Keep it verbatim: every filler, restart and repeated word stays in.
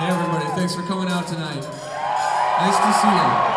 Hey everybody, thanks for coming out tonight. Nice to see you.